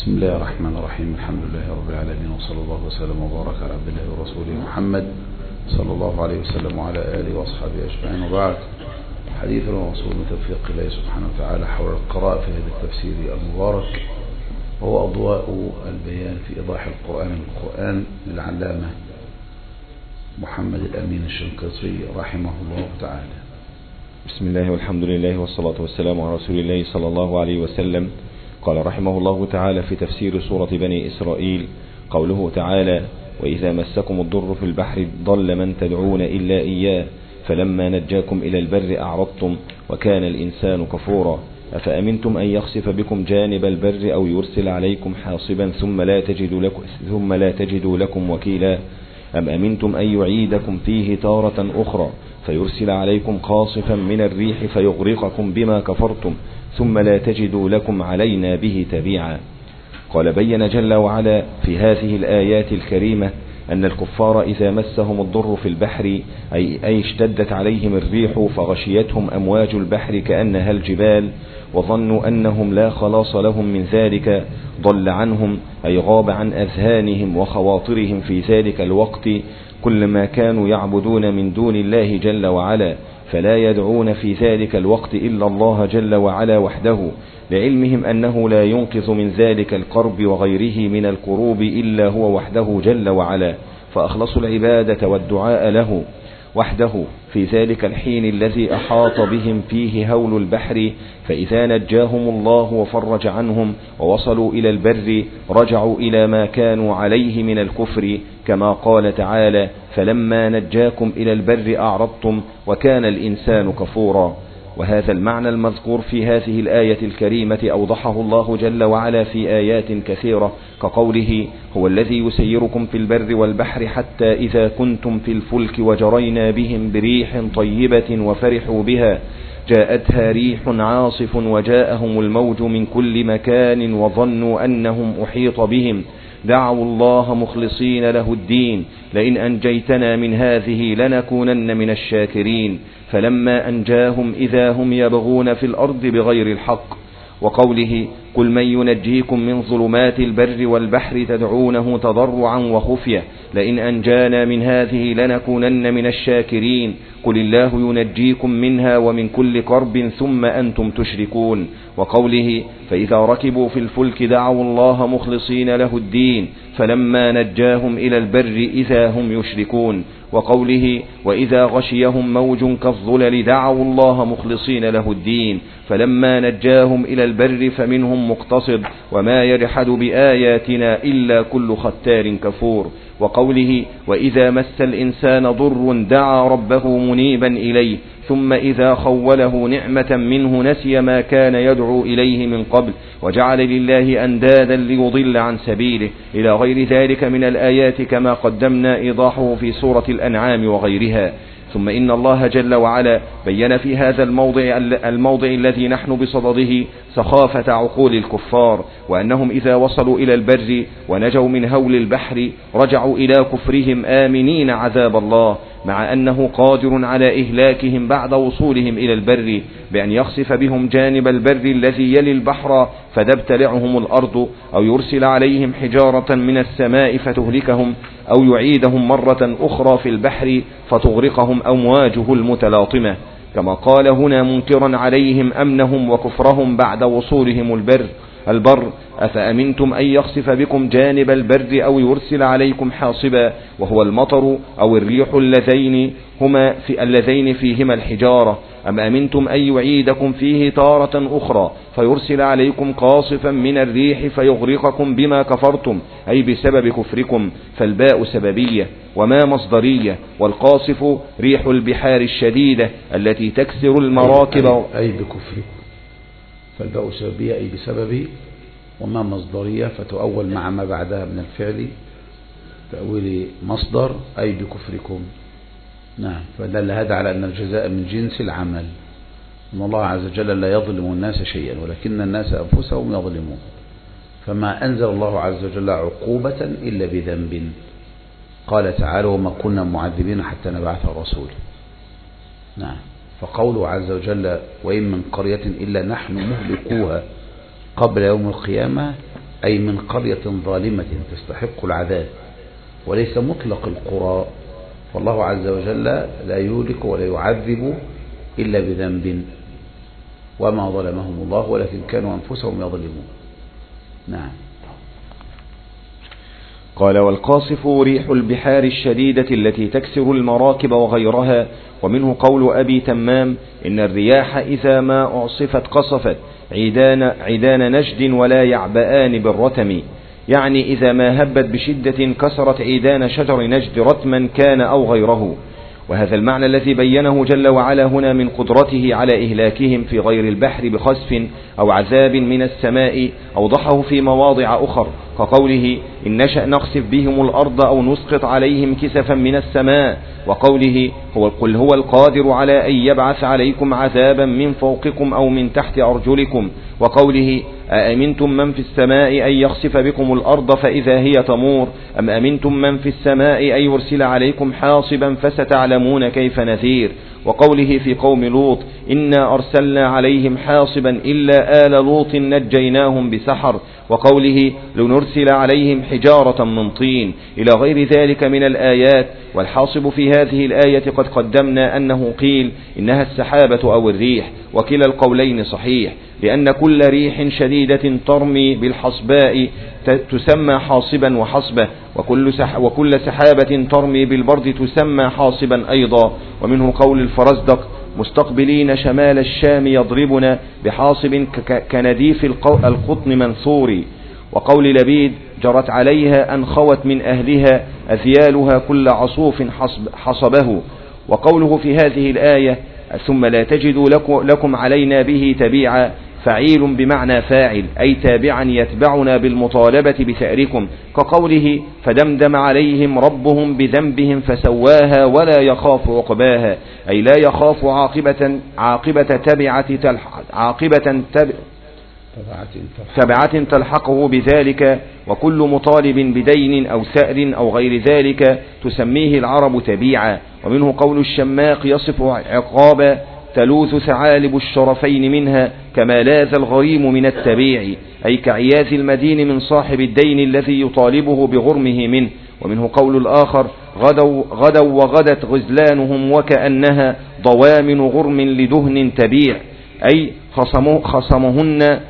بسم الله الرحمن الرحيم. الحمد لله رب العالمين، وصلى الله وسلم وبارك على عبد الله ورسوله محمد صلى الله عليه وسلم وعلى آله وأصحابه أجمعين، وبعد. حديثنا وصول توفيق الله سبحانه وتعالى حول القراءة في هذا التفسير المبارك، وهو أضواء البيان في إيضاح القرآن بالقرآن للعلامة محمد الأمين الشنقيطي رحمه الله تعالى. بسم الله والحمد لله والصلاة والسلام على رسول الله صلى الله عليه وسلم. قال رحمه الله تعالى في تفسير سورة بني إسرائيل قوله تعالى: وإذا مسكم الضر في البحر ضل من تدعون إلا إياه فلما نجاكم إلى البر أعرضتم وكان الإنسان كفورا أفأمنتم أن يخسف بكم جانب البر أو يرسل عليكم حاصبا ثم لا تجدوا لكم وكيلا أم أمنتم أن يعيدكم فيه تارة أخرى فيرسل عليكم قاصفا من الريح فيغرقكم بما كفرتم ثم لا تجدوا لكم علينا به تبيعا. قال بين جل وعلا في هذه الآيات الكريمة أن الكفار إذا مسهم الضر في البحر أي اشتدت عليهم الريح فغشيتهم أمواج البحر كأنها الجبال وظنوا أنهم لا خلاص لهم من ذلك، ضل عنهم أي غاب عن أذهانهم وخواطرهم في ذلك الوقت كل ما كانوا يعبدون من دون الله جل وعلا، فلا يدعون في ذلك الوقت إلا الله جل وعلا وحده، لعلمهم أنه لا ينقذ من ذلك القرب وغيره من الكروب إلا هو وحده جل وعلا، فأخلصوا العبادة والدعاء له وحده في ذلك الحين الذي أحاط بهم فيه هول البحر، فإذا نجاهم الله وفرج عنهم ووصلوا إلى البر رجعوا إلى ما كانوا عليه من الكفر، كما قال تعالى: فلما نجاكم إلى البر أعرضتم وكان الإنسان كفورا. وهذا المعنى المذكور في هذه الآية الكريمة أوضحه الله جل وعلا في آيات كثيرة، كقوله: هو الذي يسيركم في البر والبحر حتى إذا كنتم في الفلك وجرينا بهم بريح طيبة وفرحوا بها جاءتها ريح عاصف وجاءهم الموج من كل مكان وظنوا أنهم أحيط بهم دعوا الله مخلصين له الدين لئن أنجيتنا من هذه لنكونن من الشاكرين فلما أنجاهم إذا هم يبغون في الأرض بغير الحق. وقوله: قل من ينجيكم من ظلمات البر والبحر تدعونه تضرعا وخفية لئن أنجانا من هذه لنكونن من الشاكرين قل الله ينجيكم منها ومن كل كرب ثم أنتم تشركون. وقوله: فإذا ركبوا في الفلك دعوا الله مخلصين له الدين فلما نجاهم إلى البر إذا هم يشركون. وقوله: وإذا غشيهم موج كالظلل دعوا الله مخلصين له الدين فلما نجاهم إلى البر فمنهم مقتصد وما يجحد بآياتنا إلا كل ختار كفور. وقوله: وإذا مس الإنسان ضر دعا ربه منيبا إليه ثم إذا خوله نعمة منه نسي ما كان يدعو إليه من قبل وجعل لله أندادا ليضل عن سبيله إلى غير ذلك من الآيات كما قدمنا إيضاحه في سورة الأنعام وغيرها. ثم إن الله جل وعلا بين في هذا الموضع الذي نحن بصدده سخافة عقول الكفار، وأنهم إذا وصلوا إلى البر ونجوا من هول البحر رجعوا إلى كفرهم آمنين عذاب الله، مع أنه قادر على إهلاكهم بعد وصولهم إلى البر بأن يخسف بهم جانب البر الذي يلي البحر فتبتلعهم الأرض أو يرسل عليهم حجارة من السماء فتهلكهم أو يعيدهم مرة أخرى في البحر فتغرقهم أمواجه المتلاطمة، كما قال هنا منكرا عليهم أمنهم وكفرهم بعد وصولهم البر: أفأمنتم أن يخسف بكم جانب البر أو يرسل عليكم حاصبا، وهو المطر أو الريح اللذين فيهما الحجارة، أم أمنتم أن يعيدكم فيه تارة أخرى فيرسل عليكم قاصفا من الريح فيغرقكم بما كفرتم أي بسبب كفركم، فالباء سببية وما مصدرية، والقاصف ريح البحار الشديدة التي تكسر المراكب أي بكفركم، فالباء سببية أي بسبب، وما مصدرية فتؤول مع ما بعدها من الفعل تأويل مصدر أي بكفركم. نعم، فدل هذا على أن الجزاء من جنس العمل، أن الله عز وجل لا يظلم الناس شيئا ولكن الناس أنفسهم يظلمون، فما أنزل الله عز وجل عقوبة إلا بذنب. قال تعالى: وما كنا معذبين حتى نبعث رسول. نعم، فقوله عز وجل: وإن من قرية إلا نحن مهلكوها قبل يوم القيامة، أي من قرية ظالمة تستحق العذاب، وليس مطلق القرى، والله عز وجل لا يهلك ولا يعذب إلا بذنب، وما ظلمهم الله ولكن كانوا أنفسهم يظلمون. نعم. قال: والقاصف ريح البحار الشديدة التي تكسر المراكب وغيرها. ومنه قول أبي تمام: إن الرياح إذا ما أعصفت قصفت عيدان نجد ولا يعبآن بالرتم، يعني إذا ما هبت بشدة كسرت عيدان شجر نجد رتما كان أو غيره. وهذا المعنى الذي بينه جل وعلا هنا من قدرته على إهلاكهم في غير البحر بخسف أو عذاب من السماء أوضحه في مواضع أخر، كقوله: إن نشأ نخسف بهم الأرض أو نسقط عليهم كسفا من السماء، وقوله: قل هو القادر على أن يبعث عليكم عذابا من فوقكم أو من تحت أرجلكم، وقوله: أأمنتم من في السماء أن يخسف بكم الأرض فإذا هي تمور، أم أمنتم من في السماء أن يرسل عليكم حاصبا فستعلمون كيف نذير، وقوله في قوم لوط: إنا أرسلنا عليهم حاصبا إلا آل لوط نجيناهم بسحر، وقوله: لنرسل عليهم حجارة من طين، إلى غير ذلك من الآيات. والحاصب في هذه الآية قد قدمنا أنه قيل إنها السحابة أو الريح، وكلا القولين صحيح، لأن كل ريح شديدة ترمي بالحصباء تسمى حاصبا وحصبة، وكل سحابة ترمي بالبرد تسمى حاصبا أيضا. ومنه قول الفرزدق: مستقبلين شمال الشام يضربنا بحاصب كنديف القطن منثور، وقول لبيد: جرت عليها أنخوت من أهلها أذيالها كل عصوف حصبه. وقوله في هذه الآية: ثم لا تجدوا لكم علينا به تبيعا، فعيل بمعنى فاعل، أي تابعا يتبعنا بالمطالبة بثأركم، كقوله: فدمدم عليهم ربهم بذنبهم فسواها ولا يخاف عقباها، أي لا يخاف عاقبة تبعة تلحقه بذلك. وكل مطالب بدين أو سأر أو غير ذلك تسميه العرب تبيعا. ومنه قول الشماق يصف عقابا: تلوث ثعالب الشرفين منها كما لاذ الغريم من التبيع، أي كعياذ المدين من صاحب الدين الذي يطالبه بغرمه منه. ومنه قول الآخر: غدوا وغدت غزلانهم وكأنها ضوامن غرم لدهن تبيع، أي خصمهن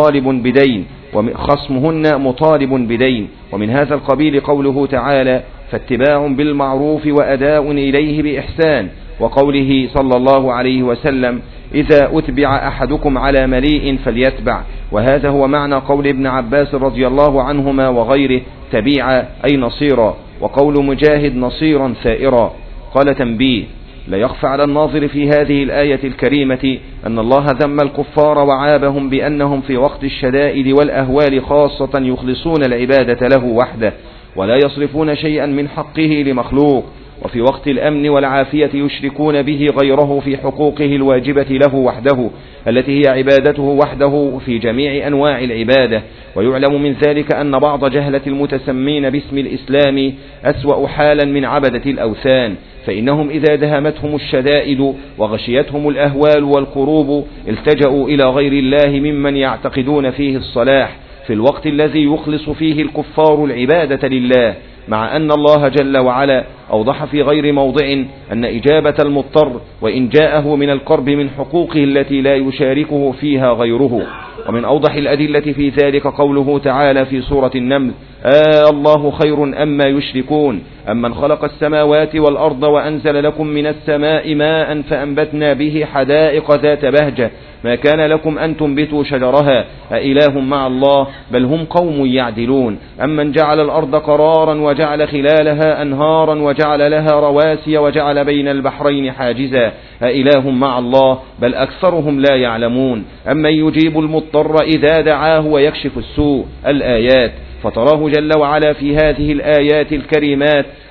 مطالب بدين. ومن هذا القبيل قوله تعالى: فاتباع بالمعروف وأداء إليه بإحسان، وقوله صلى الله عليه وسلم: إذا أتبع أحدكم على مليء فليتبع. وهذا هو معنى قول ابن عباس رضي الله عنهما وغيره: تبيعا أي نصيرا. وقول مجاهد: نصيرا ثائرا. قال: تنبيه: لا يخفى على الناظر في هذه الآية الكريمة أن الله ذم الكفار وعابهم بأنهم في وقت الشدائد والأهوال خاصة يخلصون العبادة له وحده، ولا يصرفون شيئا من حقه لمخلوق، وفي وقت الأمن والعافية يشركون به غيره في حقوقه الواجبة له وحده التي هي عبادته وحده في جميع أنواع العبادة. ويعلم من ذلك أن بعض جهلة المتسمين باسم الإسلام أسوأ حالا من عبدة الأوثان، فإنهم إذا دهمتهم الشدائد وغشيتهم الأهوال والكروب التجأوا إلى غير الله ممن يعتقدون فيه الصلاح في الوقت الذي يخلص فيه الكفار العبادة لله، مع أن الله جل وعلا أوضح في غير موضع أن إجابة المضطر وإن جاءه من القرب من حقوقه التي لا يشاركه فيها غيره. ومن أوضح الأدلة في ذلك قوله تعالى في سورة النمل: الله خير أما يشركون، أمن خلق السماوات والأرض وأنزل لكم من السماء ماء فأنبتنا به حدائق ذات بهجة ما كان لكم أن تنبتوا شجرها أإله مع الله بل هم قوم يعدلون، أمن جعل الأرض قرارا وجعل خلالها أنهارا وجعل لها رواسي وجعل بين البحرين حاجزا أإله مع الله بل أكثرهم لا يعلمون، أمن يجيب المضطر إذا دعاه ويكشف السوء. الآيات. فتراه جل وعلا في هذه الآيات الكريمات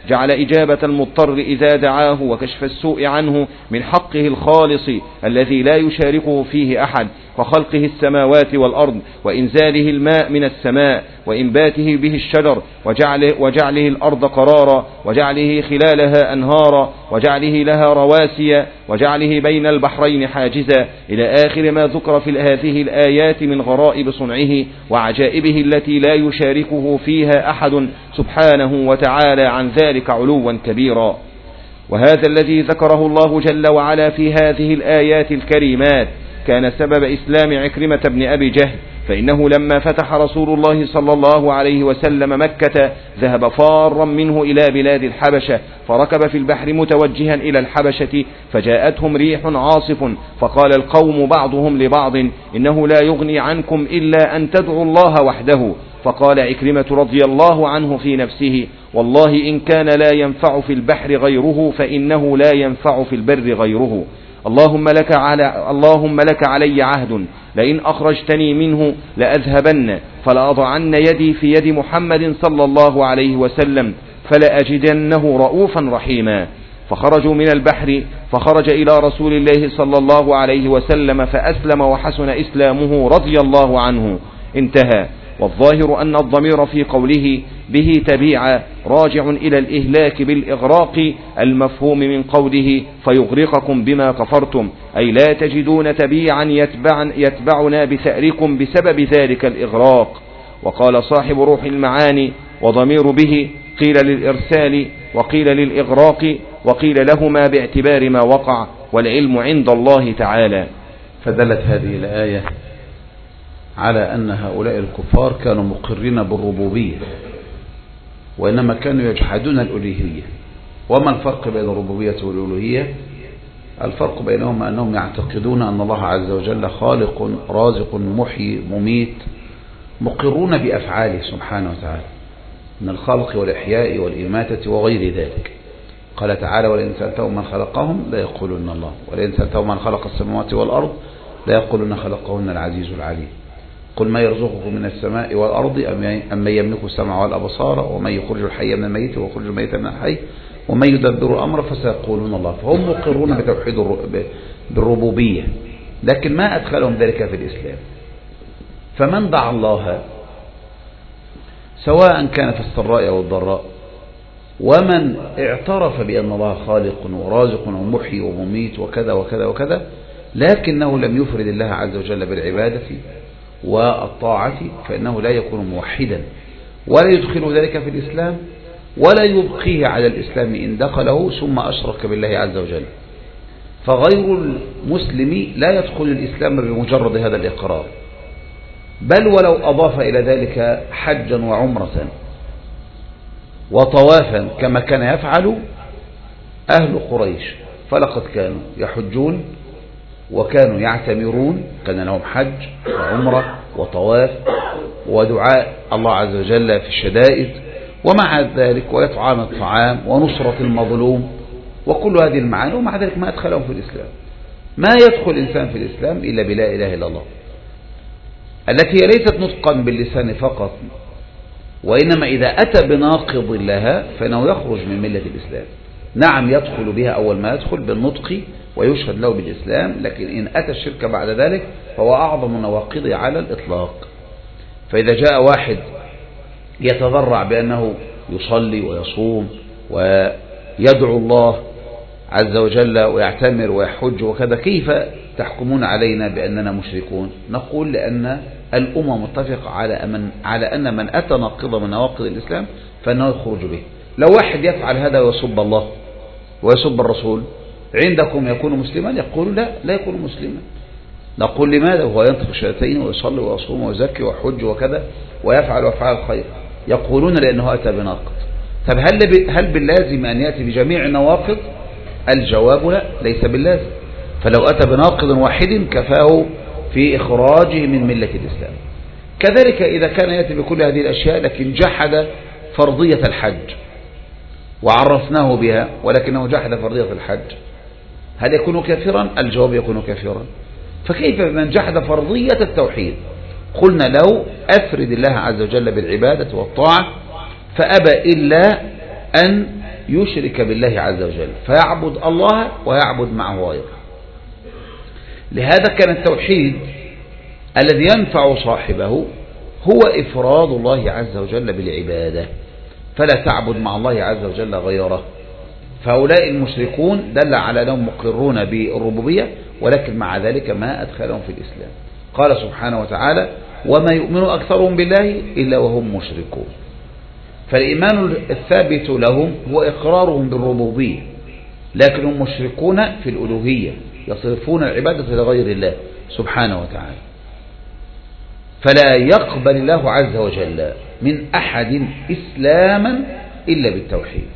جعل إجابة المضطر إذا دعاه وكشف السوء عنه من حقه الخالص الذي لا يشاركه فيه أحد، وخلقه السماوات والأرض، وإنزاله الماء من السماء، وإنباته به الشجر، وجعله الأرض قرارا، وجعله خلالها أنهارا، وجعله لها رواسي، وجعله بين البحرين حاجزا، إلى آخر ما ذكر في هذه الآيات من غرائب صنعه وعجائبه التي لا يشاركه فيها أحد سبحانه وتعالى عن ذلك علوا كبيرا. وهذا الذي ذكره الله جل وعلا في هذه الآيات الكريمات كان سبب إسلام عكرمة بن أبي جهل، فإنه لما فتح رسول الله صلى الله عليه وسلم مكة ذهب فارا منه إلى بلاد الحبشة، فركب في البحر متوجها إلى الحبشة، فجاءتهم ريح عاصف، فقال القوم بعضهم لبعض إنه لا يغني عنكم إلا أن تدعوا الله وحده. فقال عكرمة رضي الله عنه في نفسه: والله إن كان لا ينفع في البحر غيره فإنه لا ينفع في البر غيره. اللهم لك علي عهد، لئن أخرجتني منه لأذهبن، فلأضعن يدي في يد محمد صلى الله عليه وسلم، فلأجدنه رؤوفا رحيما. فخرجوا من البحر، فخرج إلى رسول الله صلى الله عليه وسلم فأسلم وحسن إسلامه رضي الله عنه. انتهى. والظاهر أن الضمير في قوله به تبيع راجع إلى الإهلاك بالإغراق المفهوم من قوله فيغرقكم بما كفرتم، أي لا تجدون تبيعا يتبعنا بثأركم بسبب ذلك الإغراق. وقال صاحب روح المعاني: وضمير به قيل للإرسال وقيل للإغراق وقيل لهما باعتبار ما وقع، والعلم عند الله تعالى. فدلت هذه الآية على أن هؤلاء الكفار كانوا مقرين بالربوبية، وإنما كانوا يجحدون الألوهية. وما الفرق بين الربوبية والألوهية؟ الفرق بينهم أنهم يعتقدون أن الله عز وجل خالق رازق محيي مميت، مقرون بأفعاله سبحانه وتعالى من الخلق والإحياء والإماتة وغير ذلك. قال تعالى: ولئن سألتهم من خلقهم لا يقولون الله، ولئن سألتهم من خلق السماوات والأرض لا يقولون خلقهن العزيز العليم. قل ما يرزقكم من السماء والأرض أم من يملك السمع والأبصار ومن يخرج الحي من الميت ويخرج الميت من الحي ومن يدبر الأمر فسيقولون الله. فهم مقرون بتوحيد بالربوبية، لكن ما أدخلهم ذلك في الإسلام. فمن دعا الله سواء كان في السراء أو الضراء، ومن اعترف بأن الله خالق ورازق ومحيي ومميت وكذا وكذا وكذا، لكنه لم يفرد الله عز وجل بالعبادة والطاعة، فإنه لا يكون موحدا، ولا يدخل ذلك في الإسلام، ولا يبقيه على الإسلام إن دخله ثم أشرك بالله عز وجل. فغير المسلم لا يدخل الإسلام بمجرد هذا الإقرار، بل ولو أضاف إلى ذلك حجا وعمرة وطوافا كما كان يفعل أهل قريش، فلقد كانوا يحجون وكانوا يعتمرون، كان لهم حج وعمرة وطواف ودعاء الله عز وجل في الشدائد، ومع ذلك وإطعام الطعام ونصرة المظلوم وكل هذه المعاني، ومع ذلك ما أدخلهم في الإسلام. ما يدخل الإنسان في الإسلام إلا بلا إله إلا الله، التي هي ليست نطقا باللسان فقط، وإنما إذا أتى بناقض لها فإنه يخرج من ملة الإسلام. نعم يدخل بها أول ما يدخل بالنطق ويشهد له بالإسلام، لكن إن أتى الشرك بعد ذلك فهو أعظم نواقضه على الإطلاق. فإذا جاء واحد يتضرع بأنه يصلي ويصوم ويدعو الله عز وجل ويعتمر ويحج وكذا، كيف تحكمون علينا بأننا مشركون؟ نقول لأن الأمة متفق على أن من أتى ناقضا من نواقض الإسلام فإنه يخرج به. لو واحد يفعل هذا ويسب الله ويسب الرسول عندكم يكون مسلما؟ يقول لا يكون مسلما. نقول لماذا؟ وهو ينطق الشهادتين ويصلي ويصوم ويزكي ويحج وكذا ويفعل أفعال الخير. يقولون لأنه أتى بناقض. طب هل باللازم أن يأتي بجميع النواقض؟ الجواب لا، ليس باللازم. فلو أتى بناقض واحد كفاه في إخراجه من ملة الإسلام. كذلك إذا كان يأتي بكل هذه الأشياء لكن جحد فرضية الحج وعرفناه بها ولكنه جحد فرضية الحج، هل يكون كافرا؟ الجواب يكون كافرا. فكيف بمن جحد فرضية التوحيد؟ قلنا له أفرد الله عز وجل بالعبادة والطاعة، فأبى إلا أن يشرك بالله عز وجل فيعبد الله ويعبد معه غيره. لهذا كان التوحيد الذي ينفع صاحبه هو إفراد الله عز وجل بالعبادة، فلا تعبد مع الله عز وجل غيره. فهؤلاء المشركون دل على أنهم مقرون بالربوبية، ولكن مع ذلك ما أدخلهم في الإسلام. قال سبحانه وتعالى: وما يؤمن أكثرهم بالله إلا وهم مشركون. فالإيمان الثابت لهم هو إقرارهم بالربوبية، لكنهم مشركون في الألوهية، يصرفون العبادة لغير الله سبحانه وتعالى. فلا يقبل الله عز وجل من أحد إسلاما إلا بالتوحيد.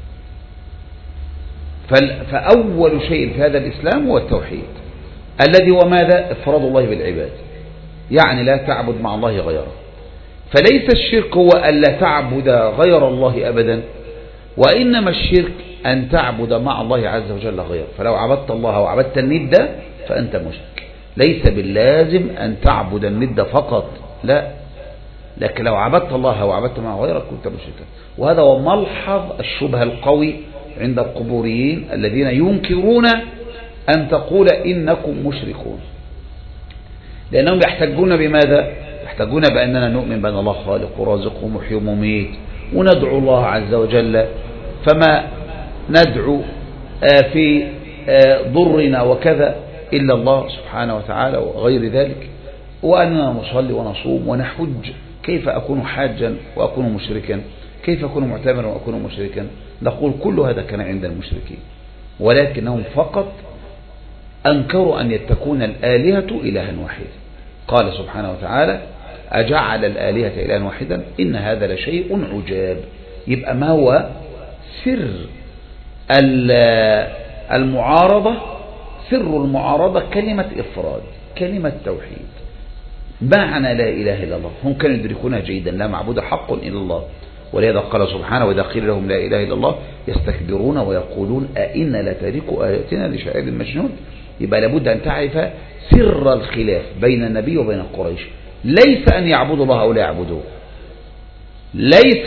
فأول شيء في هذا الإسلام هو التوحيد، الذي هو ماذا؟ إفراد الله بالعباد، يعني لا تعبد مع الله غيره. فليس الشرك هو ألا تعبد غير الله أبدا، وإنما الشرك أن تعبد مع الله عز وجل غيره. فلو عبدت الله وعبدت الند فأنت مشرك. ليس باللازم أن تعبد الند فقط، لا، لكن لو عبدت الله وعبدت مع غيرك كنت مشركا. وهذا هو ملحظ الشبهة القوي عند القبوريين الذين ينكرون أن تقول إنكم مشركون، لأنهم يحتجون بماذا؟ يحتجون بأننا نؤمن بأن الله خالق ورازق ومحيي ومميت، وندعو الله عز وجل، فما ندعو في ضرنا وكذا إلا الله سبحانه وتعالى وغير ذلك، وأننا نصلي ونصوم ونحج. كيف أكون حاجا وأكون مشركا؟ كيف أكون معتمرا وأكون مشركا؟ نقول كل هذا كان عند المشركين، ولكنهم فقط أنكروا أن تكون الآلهة إلها واحدا. قال سبحانه وتعالى: أجعل الآلهة إلها واحدا إن هذا لشيء عجاب. يبقى ما هو سر المعارضة؟ سر المعارضة كلمة إفراد، كلمة توحيد، معنى لا إله إلا الله. هم كانوا يدركونها جيدا، لا معبود حق إلا الله. ولهذا قال سبحانه: وإذا قيل لهم لا إله إلا الله يستكبرون ويقولون أئنا لتاركو آياتنا لشاعر مجنون. يبقى لابد أن تعرف سر الخلاف بين النبي وبين قريش، ليس أن يعبدوا الله أو لا يعبدوه، ليس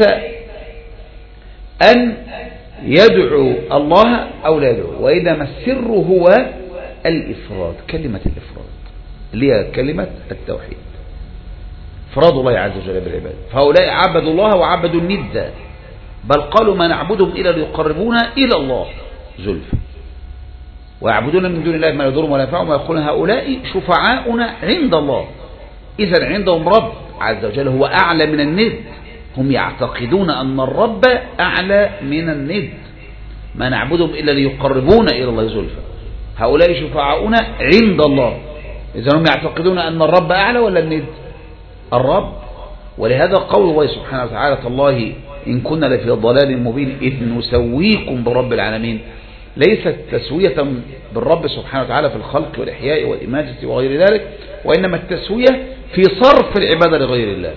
أن يدعو الله أو لا يدعو، وإنما السر هو الإفراد، كلمة الإفراد اللي هي كلمة التوحيد، إفراد الله عز وجل بالعبادة. فهؤلاء عبدوا الله وعبدوا الند، بل قالوا ما نعبدهم إلا ليقربونا إلى الله زلفى، ويعبدون من دون الله ما يضرهم ولا ينفعهم، ويقولون هؤلاء شفعاؤنا عند الله. إذا عندهم رب عز وجل هو أعلى من الند، هم يعتقدون أن الرب أعلى من الند. ما نعبدهم إلا ليقربونا إلى الله زلفى، هؤلاء شفعاؤنا عند الله. إذا هم يعتقدون أن الرب أعلى ولا الند؟ الرب. ولهذا قول الله سبحانه وتعالى: تالله إن كنا لفي ضلال مبين إذ نسويكم برب العالمين. ليست تسوية بالرب سبحانه وتعالى في الخلق والإحياء والإماتة وغير ذلك، وإنما التسوية في صرف العبادة لغير الله.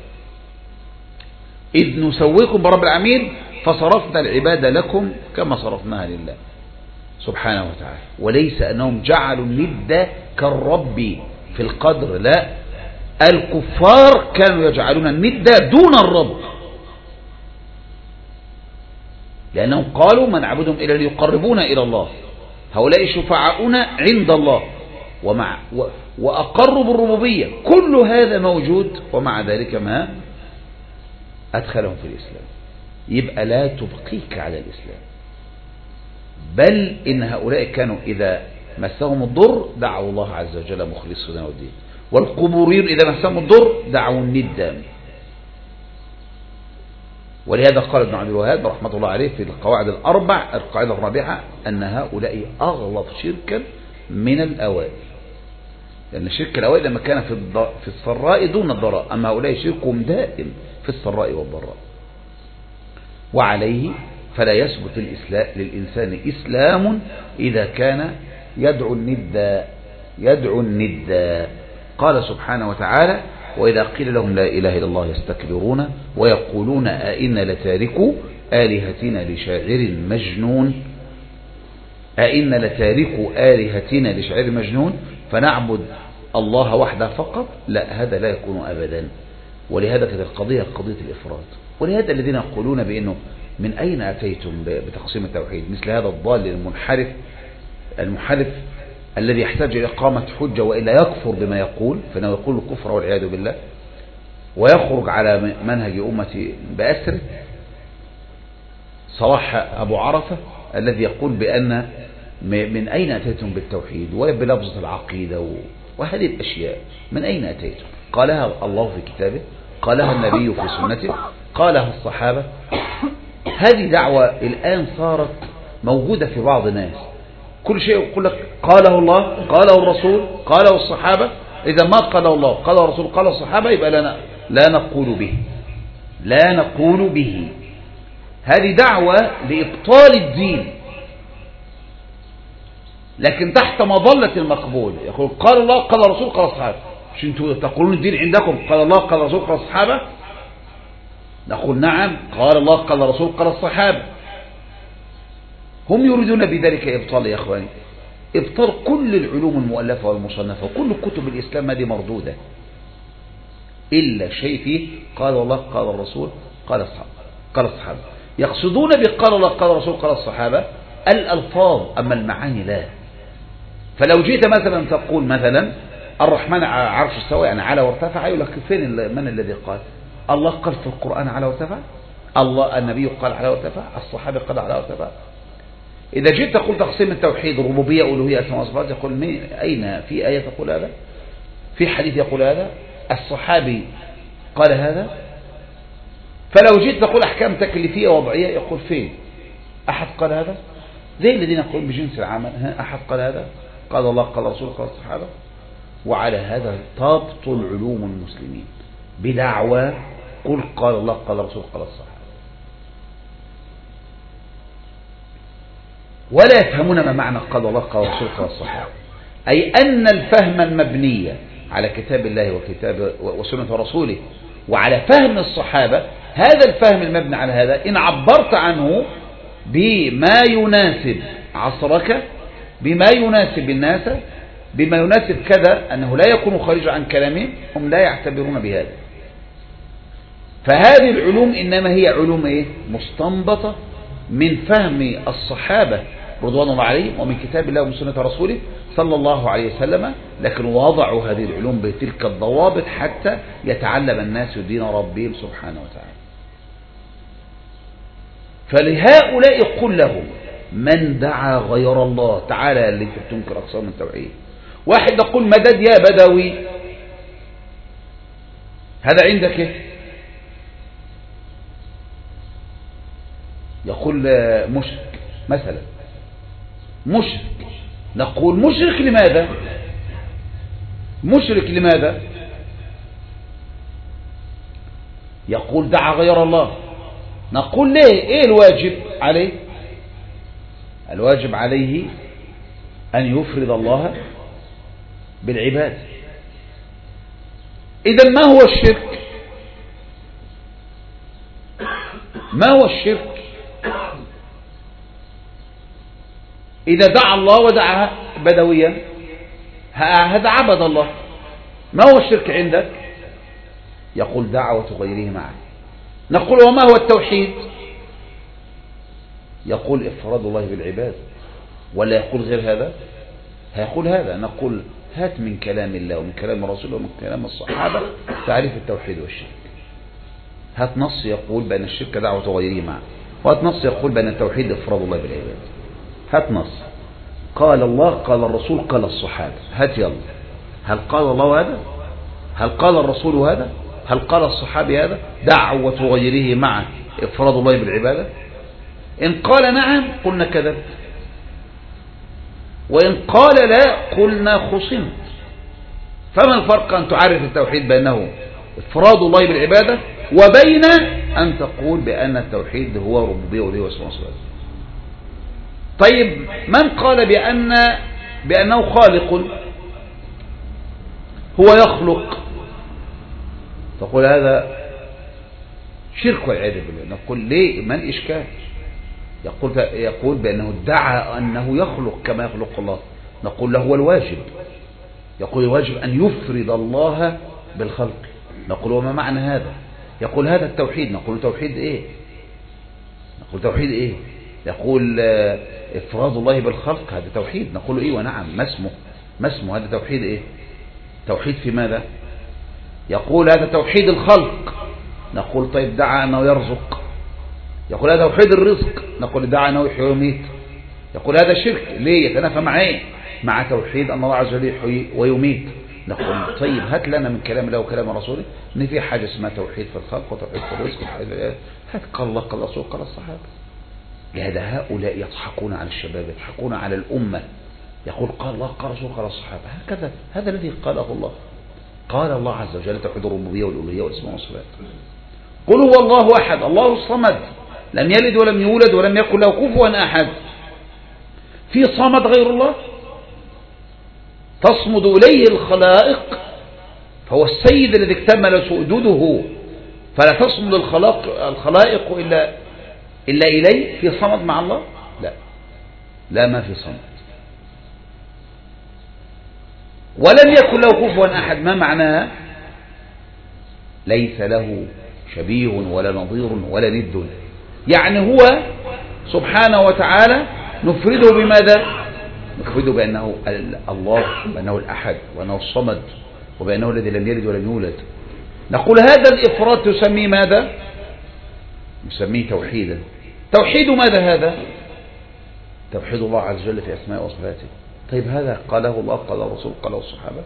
إذ نسويكم برب العالمين فصرفنا العبادة لكم كما صرفناها لله سبحانه وتعالى. وليس أنهم جعلوا الند كالرب في القدر، لا، الكفار كانوا يجعلون الند دون الرب، لأنهم قالوا ما نعبدهم إلا ليقربونا إلى الله، هؤلاء شفعاؤنا عند الله، وأقروا بالربوبية. كل هذا موجود، ومع ذلك ما أدخلهم في الإسلام. يبقى لا تبقيك على الإسلام، بل إن هؤلاء كانوا إذا مسهم الضر دعوا الله عز وجل مخلصين له الدين، والقبوريين إذا مسهم الضر دعوا الند. ولهذا قال ابن عبد الوهاب رحمة الله عليه في القواعد الأربع القاعدة الرابعة أن هؤلاء أغلظ شركا من الأوائل، لأن شرك الأوائل لما كان في السراء دون الضراء، أما هؤلاء شركهم دائم في السراء والضراء. وعليه فلا يثبت للإنسان إسلام إذا كان يدعو الند. قال سبحانه وتعالى: وإذا قيل لهم لا إله إلا الله يستكبرون ويقولون أئنا لتاركو آلهتنا لشاعر مجنون. أئنا لتاركو آلهتنا لشاعر مجنون، فنعبد الله وحده فقط؟ لا، هذا لا يكون أبدا. ولهذا كانت القضية قضية الإفراد. ولهذا الذين يقولون بأنه من أين أتيتم بتقسيم التوحيد، مثل هذا الضال المنحرف الذي يحتاج إلى إقامة حجة وإلا يكفر بما يقول، فإنه يقول الكفر والعياذ بالله ويخرج على منهج أمة بأسره. صلاح أبو عرفة الذي يقول بأن من أين أتيتم بالتوحيد وبلفظة العقيدة وهذه الأشياء، من أين أتيتم؟ قالها الله في كتابه، قالها النبي في سنته، قالها الصحابة. هذه دعوة الآن صارت موجودة في بعض الناس، كل شيء يقول لك قاله الله، قاله الرسول، قاله الصحابة. إذا ما قاله الله، قاله الرسول، قاله الصحابة، يبقى لا نقول به، لا نقول به. هذه دعوة لإبطال الدين، لكن تحت مظلة المقبول. يقول قال الله، قال الرسول، قال الصحابة. مش انتوا تقولون الدين عندكم قال الله، قال الرسول، قال الصحابة؟ نقول نعم، قال الله، قال الرسول، قال الصحابة. هم يريدون بذلك إبطال، يا إخواني، إبطال كل العلوم المؤلفة والمصنفة، وكل كتب الإسلام هذه مردودة إلا شيء فيه قال الله، قال الرسول، قال الصحابة. يقصدون بقال الله، قال الرسول، قال الصحابة الألفاظ، أما المعاني لا. فلو جيت مثلا تقول مثلا الرحمن على عرش استوى، يعني على وارتفع، يقول لك فين من الذي قال؟ الله قال في القرآن على وارتفع، الله النبي قال على وارتفع، الصحابة قال على وارتفع. إذا جيت تقول تقسيم التوحيد ربوبية ألوهية أسماء وصفات، يقول أين في آية تقول هذا؟ في حديث يقول هذا؟ الصحابي قال هذا؟ فلو جيت تقول أحكام تكليفية وضعية، يقول فين؟ أحد قال هذا؟ زي الذين يقولون بجنس العمل، أحد قال هذا؟ قال الله، قال الرسول، قال الصحابة. وعلى هذا تبطل علوم المسلمين بدعوى قل قال الله، قال الرسول، قال الصحابة. ولا يفهمون ما معنى قال الله، قال الرسول، قال الصحابة، أي أن الفهم المبني على كتاب الله وكتاب وسنة رسوله وعلى فهم الصحابة، هذا الفهم المبني على هذا إن عبرت عنه بما يناسب عصرك، بما يناسب الناس، بما يناسب كذا، أنه لا يكون خارج عن كلامهم، هم لا يعتبرون بهذا. فهذه العلوم إنما هي علوم مستنبطة من فهم الصحابة رضوان الله عليهم ومن كتاب الله ومن سنة رسوله صلى الله عليه وسلم، لكن وضعوا هذه العلوم بتلك الضوابط حتى يتعلم الناس دين ربهم سبحانه وتعالى. فلهؤلاء قل لهم من دعا غير الله، تعالى اللي انت بتنكر أقسام التوحيد، واحد يقول مدد يا بدوي، هذا عندك ايه؟ يقول مشرك مثلا، مشرك. نقول مشرك لماذا؟ مشرك لماذا؟ يقول دعا غير الله. نقول ليه؟ ايه الواجب عليه؟ الواجب عليه أن يفرض الله بالعبادة. إذا ما هو الشرك؟ ما هو الشرك؟ إذا دعا الله ودعا بدويا هذا عبد الله. ما هو الشرك عندك؟ يقول دعوة غيره معه. نقول وما هو التوحيد؟ يقول إفراد الله بالعباد. ولا يقول غير هذا؟ هيقول هذا. نقول هات من كلام الله ومن كلام الرسول ومن كلام الصحابة تعريف التوحيد والشرك. هات نص يقول بأن الشرك دعوة غيره معه، وهات نص يقول بأن التوحيد إفراد الله بالعباد. هات نص قال الله، قال الرسول، قال الصحابة. هات يلا. هل قال الله هذا؟ هل قال الرسول هذا؟ هل قال الصحابي هذا؟ دعوة غيره معه إفراد الله بالعبادة. إن قال نعم قلنا كذبت، وإن قال لا قلنا خصمت. فما الفرق أن تعرف التوحيد بأنه إفراد الله بالعبادة وبين أن تقول بأن التوحيد هو ربوبية وألوهية وأسماء وصفات؟ طيب من قال بأنه خالق هو يخلق؟ تقول هذا شرك والعياذ بالله. نقول ليه؟ ما الإشكال؟ يقول بأنه ادعى أنه يخلق كما يخلق الله. نقول له هو الواجب. يقول الواجب أن يفرد الله بالخلق. نقول وما معنى هذا؟ يقول هذا التوحيد. نقول توحيد إيه؟ نقول توحيد إيه؟ يقول إفراد الله بالخلق، هذا توحيد. نقول إيه ونعم. ما اسمه هذا توحيد إيه؟ توحيد في ماذا؟ يقول هذا توحيد الخلق. نقول طيب دعا أنه يرزق. يقول هذا توحيد الرزق. نقول دعا أنه يحيي ويميت. يقول هذا شرك. ليه؟ يتنافى مع إيه؟ مع توحيد أن الله عز وجل يحيي ويميت. نقول طيب هات لنا من كلام الله وكلام رسوله ان في حاجه اسمها توحيد في الخلق وتوحيد في الرزق. هات قال الله قال رسول قال الصحابه. لهذا هؤلاء يضحكون على الشباب، يضحكون على الامه. يقول قال الله قال رسول قال الصحابه، هكذا هذا الذي قاله الله. قال الله عز وجل توحيد الربوبيه والالوهيه والاسماء والصفات. قل هو الله احد الله الصمد لم يلد ولم يولد ولم يكن له كفوا احد. في صمد غير الله؟ تصمد إليه الخلائق، فهو السيد الذي اكتمل سؤدده، فلا تصمد الخلائق إلا إليه. في صمد مع الله؟ لا ما في صمد. ولم يكن له كفوا أحد. ما معناه؟ ليس له شبيه ولا نظير ولا ند. يعني هو سبحانه وتعالى نفرده بماذا؟ نفرده بأنه الله، بأنه الأحد، وأنه الصمد، وبأنه الذي لم يلد ولم يولد. نقول هذا الإفراد تسميه ماذا؟ نسميه توحيدا. توحيد ماذا هذا؟ توحيد الله عز وجل في أسماء وصفاته. طيب هذا قاله الله قال الرسول قاله الصحابة.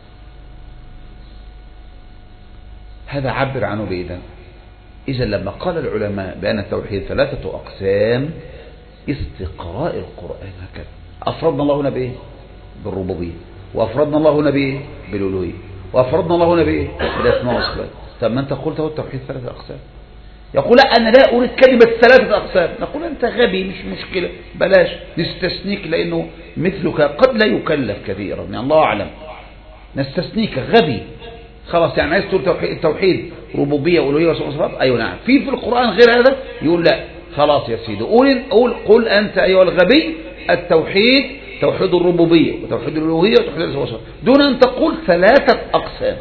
هذا عبر عنه بإذن. إذا لما قال العلماء بأن التوحيد 3 أقسام، استقراء القرآن هكذا. أفردنا الله هنا بإيه؟ بالربوبية، وأفردنا الله هنا بإيه؟ بالألوهية، وأفردنا الله هنا بإيه؟ بالأسماء والصفات. طب ما أنت قلت هو التوحيد 3 أقسام. يقول لا أنا لا أريد كلمة 3 أقسام. نقول أنت غبي، مش مشكلة، بلاش نستثنيك لأنه مثلك قد لا يكلف كثيرا، يعني الله أعلم. نستثنيك غبي خلاص. يعني عايز تقول التوحيد ربوبية وألوهية وأسماء وصفات؟ أيوة نعم. في القرآن غير هذا؟ يقول لا. خلاص يا سيدي، قل أنت أيها الغبي التوحيد توحيد الربوبية وتوحيد الألوهية وتوحيد الأسماء والصفات، دون أن تقول 3 أقسام.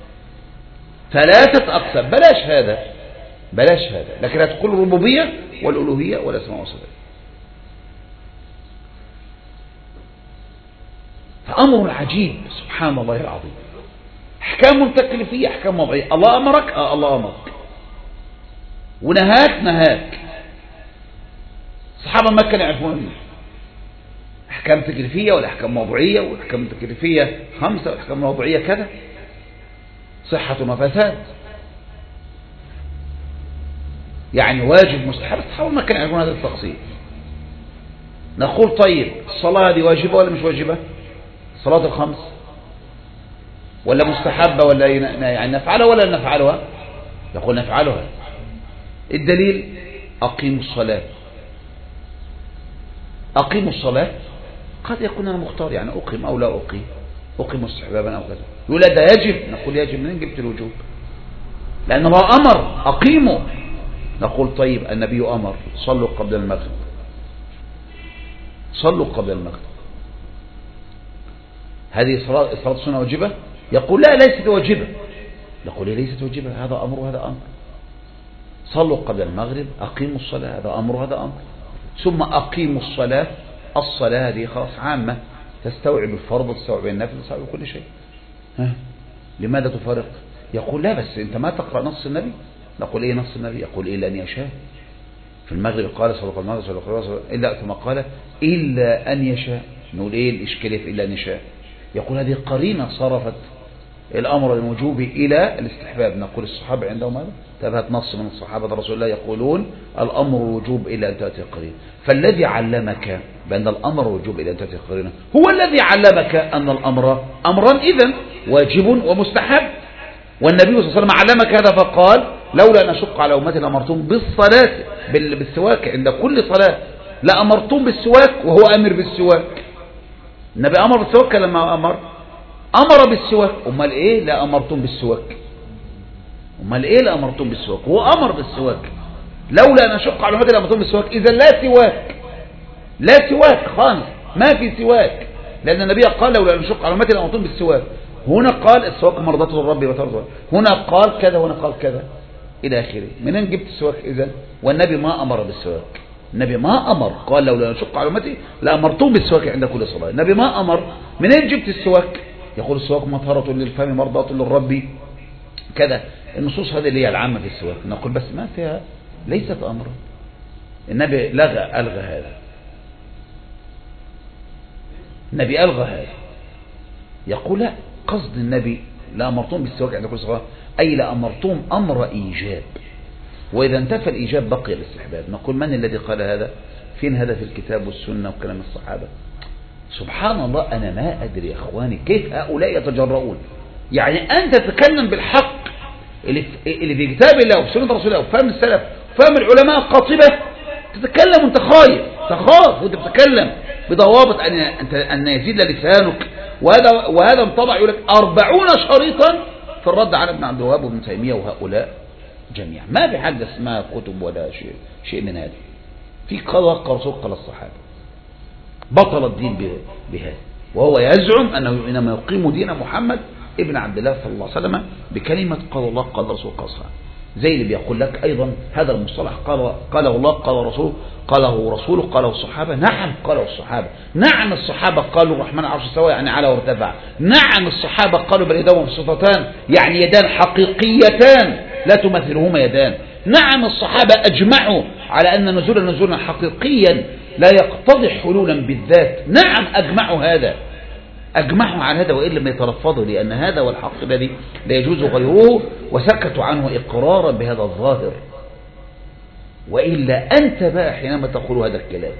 3 أقسام، بلاش هذا. لكن هتقول الربوبية والألوهية والأسماء والصفات. فأمر عجيب سبحان الله العظيم. أحكام تكليفية، أحكام وضعية. الله أمرك، الله أمرك، ونهاك. الصحابة ما كانوا يعرفون أحكام تكليفية ولا أحكام موضوعية، والأحكام التكليفية 5 والأحكام الموضوعية كذا، صحة وفساد، يعني واجب مستحب. الصحابة ما كانوا يعرفون هذا التقسيم. نقول طيب الصلاة هذه واجبة ولا مش واجبة؟ الصلاة 5 ولا مستحبة ولا يعني نفعلها ولا نفعلها؟ يقول نفعلها. الدليل أقيموا الصلاة. أقيموا الصلاة قد يكون أنا مختار، يعني أقيم أو لا أقيم، أقيم استحبابا أو كذا. يقول لا ده يجب. نقول يجب. منين جبت الوجوب؟ لأن الله أمر أقيموا. نقول طيب النبي أمر صلوا قبل المغرب، صلوا قبل المغرب. هذه صلاة سنة واجبة؟ يقول لا ليست واجبة. نقول ليست واجبة، هذا أمر وهذا أمر. صلوا قبل المغرب، أقيموا الصلاة، هذا أمر وهذا أمر. ثم أقيموا الصلاة. الصلاة هذه خلاص عامة، تستوعب الفرض وتستوعب النفل وتستوعب كل شيء. لماذا تفرق؟ يقول لا بس أنت ما تقرأ نص النبي. نقول إيه نص النبي؟ يقول إيه لأن يشاء. في المغرب قال صلى الله عليه وسلم إلا ثم قال إلا أن يشاء. نقول إيه الإشكالية في إلا أن يشاء؟ يقول هذه قرينة صرفت الأمر الوجوب إلى الاستحباب. نقول الصحابة عندهم هذا؟ تبهت نص من الصحابة رسول الله يقولون الأمر الوجوب إلى أن تأتي قرينة. فالذي علمك بأن الأمر وجوب إلى أن تأتي قرينة هو الذي علمك أن الأمر أمرا إذن واجب ومستحب. والنبي صلى الله عليه وسلم علمك هذا فقال لولا أن أشق على أمتي لأمرتم بالصلاة بالسواك عند كل صلاة، لأمرتم بالسواك، وهو أمر بالسواك. النبي أمر بالسواك لما أمر بالسواك. أمال إيه لا أمرتم بالسواك؟ أمال إيه لا أمرتم بالسواك؟ هو أمر بالسواك. لولا أن أشق على أمتي لأمرتم بالسواك. إذا لا سواك خالص، ما في سواك، لأن النبي قال لولا أن أشق على أمتي لأمرتم بالسواك. هنا قال السواك مرضاة الرب وترضى، هنا قال كذا وهنا قال كذا إلى آخره. منين جبت السواك إذن؟ والنبي ما أمر بالسواك، النبي ما أمر، قال لو لا نشق على أمتي لأمرتم بالسواك عند كل صلاة. النبي ما أمر. منين جبت السواك؟ يقول السواك مطهرة للفم مرضاة للرب كذا. النصوص هذه اللي هي العامة في السواك، نقول بس ما فيها، ليست أمرا. النبي ألغى هذا، النبي ألغى هذا. يقول لا، قصد النبي لأمرتم بالسواك عند كل صلاة أي لأمرتم أمر إيجاب، وإذا انتفى الإيجاب بقي الاستحباب. نقول من الذي قال هذا؟ فين هذا في الكتاب والسنة وكلام الصحابة؟ سبحان الله، أنا ما أدري يا أخواني كيف هؤلاء يتجرؤون. يعني أنت تتكلم بالحق اللي في كتاب الله وفي سنة رسول الله وفهم السلف وفهم العلماء القاطبة، تتكلم وانت خايف، تخاف وانت بتتكلم بضوابط أن يزيد لسانك. وهذا انطبع يقول لك 40 شريطا في الرد على ابن عبد الوهاب وابن تيمية وهؤلاء جميعا. ما في حاجة اسمها كتب ولا شيء من هذا. في قال رسول قال الصحابة، بطل الدين بهذا. وهو يزعم أنه إنما يقيم دين محمد ابن عبد الله صلى الله عليه وسلم بكلمة قال الله قال رسول قال صحابة. زي اللي بيقول لك أيضا هذا المصطلح قاله الله قال رسول قاله رسوله قاله الصحابة. نعم قاله الصحابة، نعم الصحابة قالوا الرحمن عرش استوى يعني على وارتفع. نعم الصحابة قالوا بل يداه مبسوطتان يعني يدان حقيقيتان لا تمثلهما يدان. نعم الصحابة أجمعوا على أن نزولا حقيقيا لا يقتضي حلولا بالذات. نعم أجمعوا على هذا، وإن لم يتلفظوا، لأن هذا والحق الذي لا يجوز غيره، وسكتوا عنه إقرارا بهذا الظاهر. وإلا أنت بقى حينما تقول هذا الكلام،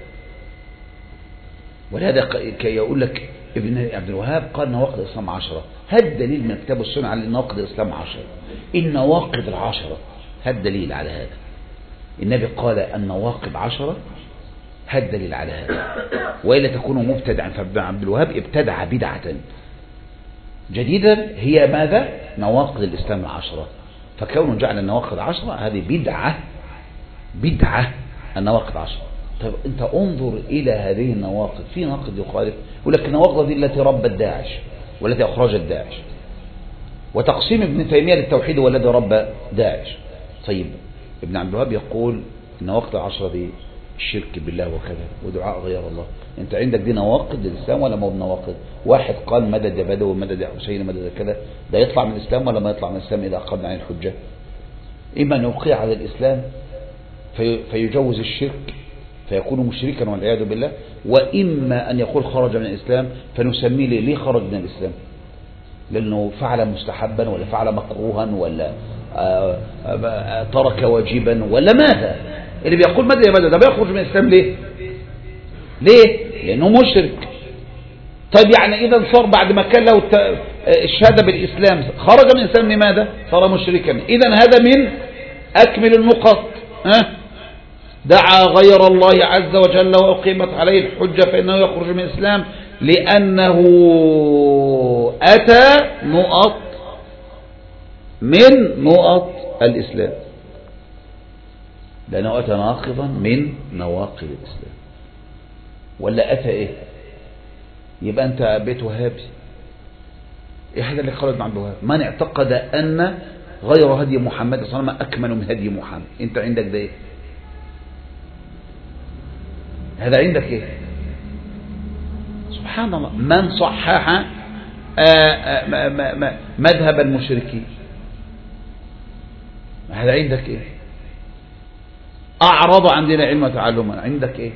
ولهذا كي يقول لك ابن عبد الوهاب قال نواقض الإسلام 10. هذا الدليل من كتاب السنة على نواقض الإسلام 10. النواقض 10 هذا الدليل على هذا. النبي قال النواقض 10 هذا الدليل على هذا. وإلا تكون مبتدعا. فابن عبد الوهاب ابتدع بدعة جديدة هي ماذا؟ نواقض الإسلام 10. فكونه جعل النواقض 10 هذه بدعة النواقض 10. طيب أنت انظر إلى هذه النواقض. في ناقض يخالف يقول لك النواقض دي التي ربت داعش والتي أخرجت داعش، وتقسيم ابن تيمية للتوحيد والذي رب داعش. طيب ابن عبد الوهاب يقول النواقض 10 دي الشرك بالله وكذا ودعاء غير الله. انت عندك دي نواقض للإسلام ولا ما هو بنواقض؟ واحد قال مدد يا بدوي مدد يا حسين مدد كذا، ده يطلع من الإسلام ولا ما يطلع من الإسلام إذا أخذنا عن الحجة؟ إما أن يوقع على الإسلام فيجوز الشرك فيكون مشركا والعياذ بالله، وإما أن يقول خرج من الإسلام فنسميه ليه خرج من الإسلام؟ لأنه فعل مستحبا ولا فعل مكروها ولا ترك واجبا ولا ماذا؟ اللي بيقول ماذا يا ماذا ده بيخرج من الإسلام ليه؟ لأنه مشرك. طيب يعني إذا صار بعد ما كان له الشهادة بالإسلام خرج من الإسلام لماذا؟ صار مشركا. إذا هذا من أكمل النقط. دعا غير الله عز وجل وأقيمت عليه الحجة فإنه يخرج من الإسلام لأنه أتى نقط من نقط الإسلام، لأنه أتى ناقضا من نواقض الإسلام. ولا أتى إيه؟ يبقى أنت بيت وهابي. إيه هذا اللي قال ابن عبد الوهاب؟ من اعتقد أن غير هدي محمد صلى الله عليه وسلم أكمل من هدي محمد. أنت عندك ده إيه؟ هذا عندك إيه؟ سبحان الله. من صحح مذهب المشركين، هذا عندك إيه؟ أعرض عن دين علم وتعلما، عندك إيه؟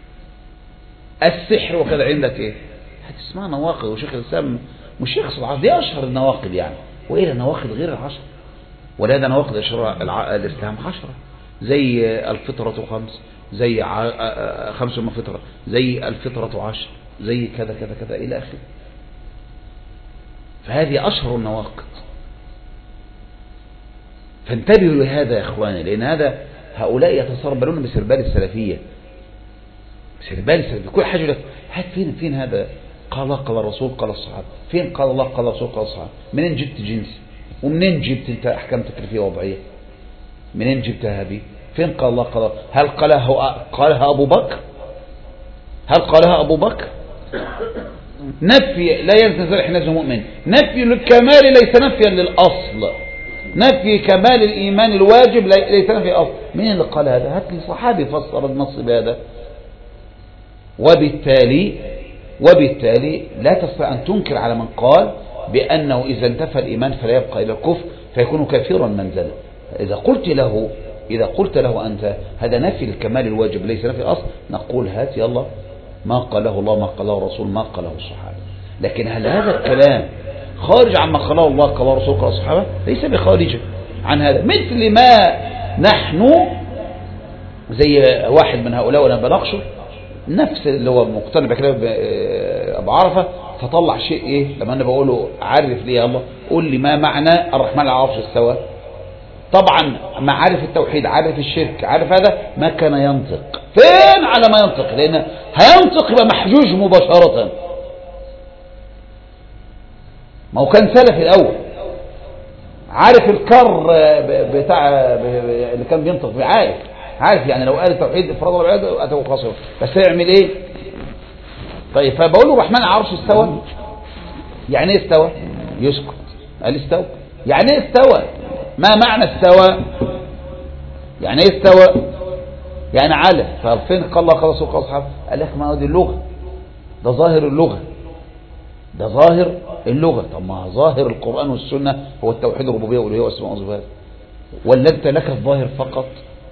السحر وكذا، عندك إيه؟ هذه اسمها نواقض. وشيخ الإسلام مش يقصد العشر، دي أشهر النواقض يعني، وإلى نواقض غير العشر. ولهذا نواقض الإسلام 10 زي الفطرة 5، زي 5 من فطرة، زي الفطرة 10، زي كذا كذا كذا إلى آخره. فهذه أشهر النواقض. فانتبهوا لهذا يا إخواني، لأن هذا هؤلاء يتسربلون بسربال السلفية. سربال السلفية كل حاجة لك هات فين هذا قال الله قال الرسول قال الصحابة، فين قال الله قال الرسول قال الصحابة؟ منين جبت جنسي؟ ومنين جبت انت أحكام تكليفية وضعية؟ منين جبتها هذه؟ فين قال الله قال؟ هل قالها أبو بكر؟ هل قالها أبو بكر؟ نفي لا ينتزع حينئذ مؤمن، نفي للكمال ليس نفيا للأصل، نفي كمال الإيمان الواجب ليس نفي أصل. مين اللي قال هذا؟ هات لي صحابي فسر النص بهذا. وبالتالي لا تستطيع أن تنكر على من قال بأنه إذا انتفى الإيمان فلا يبقى إلى الكفر فيكون كافرا منزلا. إذا قلت له أنت هذا نفي الكمال الواجب ليس نفي الأصل، نقول هات يلا ما قاله الله، ما قاله الرسول، ما قاله الصحابة. لكن هل هذا الكلام خارج عما قاله الله، قاله الرسول، قاله الصحابة؟ ليس بخارج عن هذا. مثل ما نحن زي واحد من هؤلاء وانا بناقشه نفس اللي هو مقتنع بكلام ابو عرفه، فطلع شيء ايه لما انا بقول له عرف لي يا الله قول لي ما معنى الرحمن على العرش استوى. طبعا ما عارف التوحيد، عارف الشرك، عارف هذا، ما كان ينطق. فين على ما ينطق؟ لان هينطق يبقى محجوج مباشره. ما هو كان سلفي الاول، عارف الكر بتاع اللي كان بينطق بيه، عارف يعني لو قال التوحيد افراد العباد اتوا خاصه، بس يعمل ايه؟ طيب فبقول له الرحمن على العرش استوى، يعني ايه استوى؟ يسكت. قال استوى، يعني ايه استوى؟ ما معنى استوى؟ يعني ايه استوى؟ يعني على. طب فين قال الله قال رسول قال اصحابه؟ قال لك ما هو دي اللغه، ده ظاهر اللغه، ده ظاهر اللغه. طب ما ظاهر القران والسنه هو التوحيد الربوبيه والالوهيه والاسماء والصفات، ولا انت لك الظاهر فقط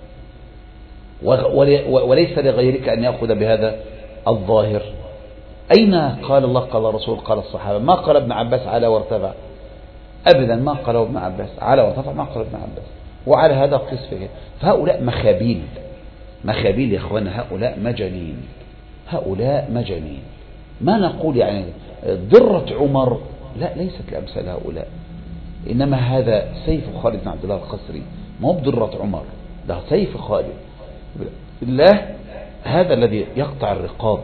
وليس لغيرك ان ياخذ بهذا الظاهر؟ اين قال الله قال الرسول قال الصحابه؟ ما قال ابن عباس على وارتفع ابدا، ما قال ابن عباس على وارتفع، ما قال ابن عباس. وعلى هذا قيس فيه. فهؤلاء مخابيل يا اخوانا، هؤلاء مجانين. ما نقول يعني ضرة عمر، لا ليست لأمثال هؤلاء، إنما هذا سيف خالد بن عبد الله القسري، ما هو بضرة عمر، ده سيف خالد الله، هذا الذي يقطع الرقاب،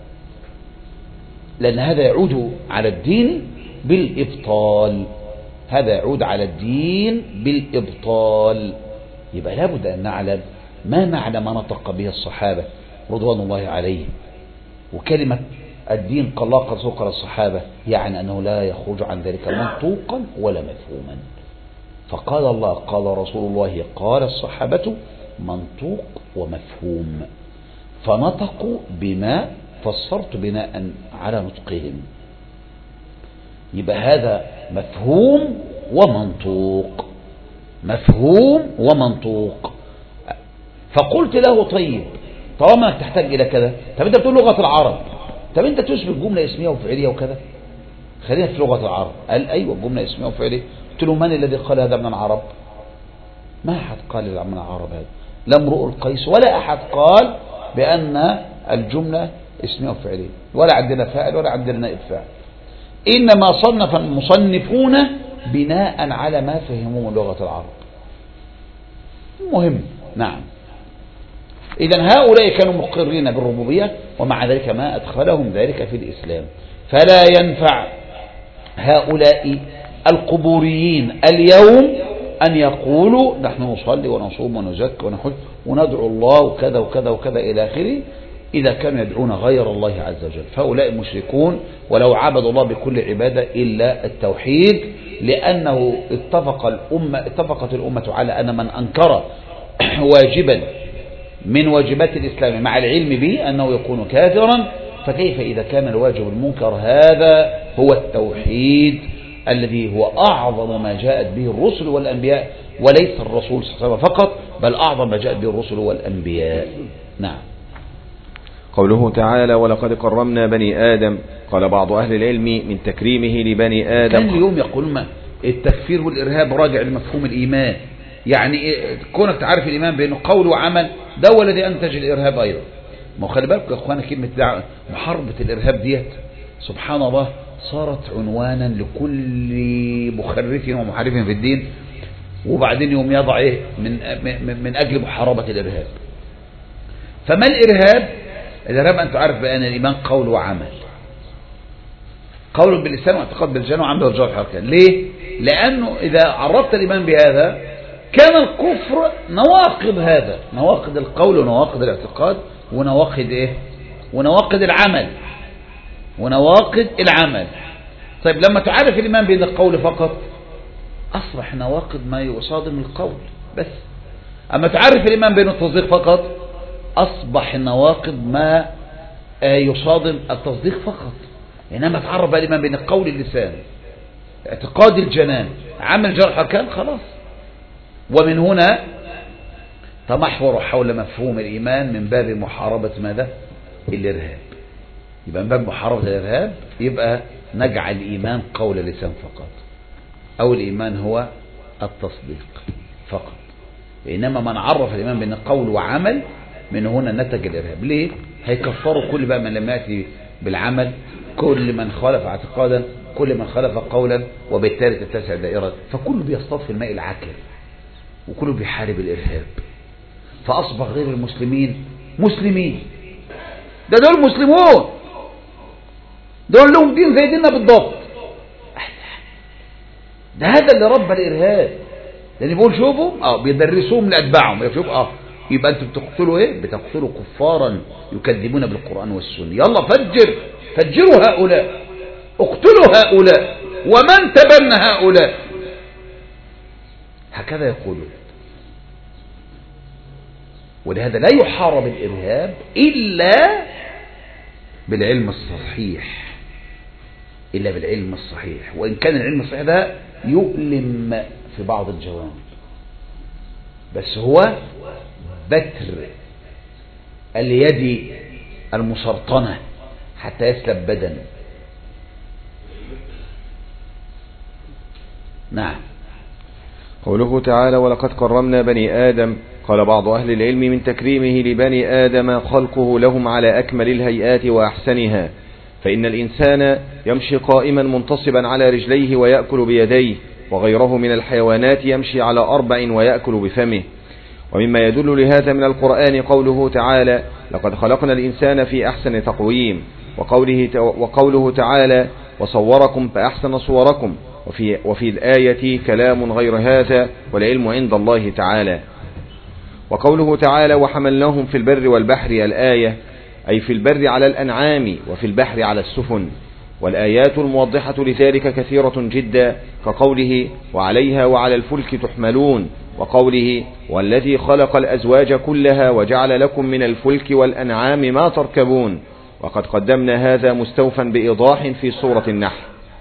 لأن هذا يعود على الدين بالإبطال، هذا يعود على الدين بالإبطال. يبقى لابد أن نعلم ما معنى ما نطق به الصحابة رضوان الله عليهم. وكلمة الدين قال الله قال رسول قال الصحابة يعني أنه لا يخرج عن ذلك منطوقا ولا مفهوما. فقال الله قال رسول الله قال الصحابة منطوق ومفهوم، فنطقوا بما فسرت بناء على نطقهم. يبقى هذا مفهوم ومنطوق. فقلت له طيب طالما تحتاج إلى كذا، طب أنت بتقول لغة العرب، طب أنت تثبت جملة اسمية وفعلية وكذا، خلينا في لغة العرب. قال أيوة جملة اسمية وفعلية. قلت له من الذي قال هذا من العرب؟ ما أحد قال من العرب هذا، لا امرؤ القيس ولا أحد قال بأن الجملة اسمية وفعلية، ولا عندنا فاعل ولا عندنا نائب فاعل، إنما صنف المصنفون بناء على ما فهموه من لغة العرب. مهم. نعم. إذن هؤلاء كانوا مقرين بالربوبية، ومع ذلك ما أدخلهم ذلك في الإسلام. فلا ينفع هؤلاء القبوريين اليوم أن يقولوا نحن نصلي ونصوم ونزكي ونحج وندعو الله وكذا وكذا وكذا إلى آخره، إذا كانوا يدعون غير الله عز وجل. فهؤلاء مشركون ولو عبدوا الله بكل عبادة إلا التوحيد، لأنه اتفقت الأمة على أن من أنكر واجبا من واجبات الإسلام مع العلم به أنه يكون كافرا، فكيف إذا كان الواجب المنكر هذا هو التوحيد الذي هو أعظم ما جاءت به الرسل والأنبياء، وليس الرسول صلى الله عليه وسلم فقط، بل أعظم ما جاءت به الرسل والأنبياء. نعم. قوله تعالى ولقد كرمنا بني آدم، قال بعض أهل العلم من تكريمه لبني آدم. كان اليوم يقولون التكفير والإرهاب راجع لمفهوم الإيمان، يعني كونك تعرف الإيمان بأنه قول وعمل، ده هو الذي أنتج الإرهاب أيضا. ما خلي بالك يا أخوانا كلمة محاربة الإرهاب ديت سبحان الله صارت عنوانا لكل مخرف ومحارف في الدين، وبعدين يوم يضع إيه من أجل محاربة الإرهاب. فما الإرهاب؟ الإرهاب أنت تعرف بأن الإيمان قول وعمل، قول باللسان واعتقاد بالجنان وعمل بالجوارح والأركان. ليه؟ لأنه إذا عرفت الإيمان بهذا كان الكفر نواقض هذا، نواقض القول ونواقض الاعتقاد ونواقض إيه؟ ونواقض العمل. ونواقض العمل. طيب لما تعرف الإيمان بين القول فقط أصبح نواقض ما يصادم القول بس. أما تعرف الإيمان بين التصديق فقط أصبح نواقض ما يصادم التصديق فقط. إنما تعرف الإيمان بين القول اللسان، اعتقاد الجنان، عمل جرح كان خلاص. ومن هنا تمحور حول مفهوم الإيمان من باب محاربة ماذا؟ الإرهاب. يبقى من باب محاربة الإرهاب يبقى نجعل الإيمان قول لسان فقط، أو الإيمان هو التصديق فقط. إنما من عرف الإيمان بين قول وعمل من هنا نتج الإرهاب. ليه؟ هيكفروا كل بقى من لم يأتي بالعمل، كل من خالف اعتقادا، كل من خالف قولا، وبالتالي تتسع دائرة. فكله بيصطاد في الماء العكر، وكله بيحارب الإرهاب. فأصبح غير المسلمين مسلمين. ده دول مسلمون، دول لهم دين زي ديننا بالضبط. ده هذا اللي ربى الإرهاب. لأن بيقول شوفوا بيدرسوهم لأتباعهم. شوف يبقى أنتم بتقتلوا إيه؟ بتقتلوا كفارا يكذبون بالقرآن والسنة. يلا فجروا هؤلاء، اقتلوا هؤلاء، ومن تبنى هؤلاء. هكذا يقولون. ولهذا لا يحارب الإرهاب إلا بالعلم الصحيح، إلا بالعلم الصحيح. وإن كان العلم الصحيح ده يؤلم في بعض الجوانب، بس هو بتر اليد المسرطنة حتى يسلب بدن. نعم. قوله تعالى ولقد كرمنا بني آدم. قال بعض أهل العلم من تكريمه لبني آدم خلقه لهم على أكمل الهيئات وأحسنها، فإن الإنسان يمشي قائما منتصبا على رجليه ويأكل بيديه، وغيره من الحيوانات يمشي على 4 ويأكل بفمه. ومما يدل لهذا من القرآن قوله تعالى لقد خلقنا الإنسان في أحسن تقويم، وقوله تعالى وصوركم فأحسن صوركم. وفي الآية كلام غير هذا والعلم عند الله تعالى. وقوله تعالى وحملناهم في البر والبحر الآية أي في البر على الأنعام وفي البحر على السفن. والآيات الموضحة لذلك كثيرة جدا، كقوله وعليها وعلى الفلك تحملون، وقوله والذي خلق الأزواج كلها وجعل لكم من الفلك والأنعام ما تركبون. وقد قدمنا هذا مستوفا بإيضاح في سورة النحل.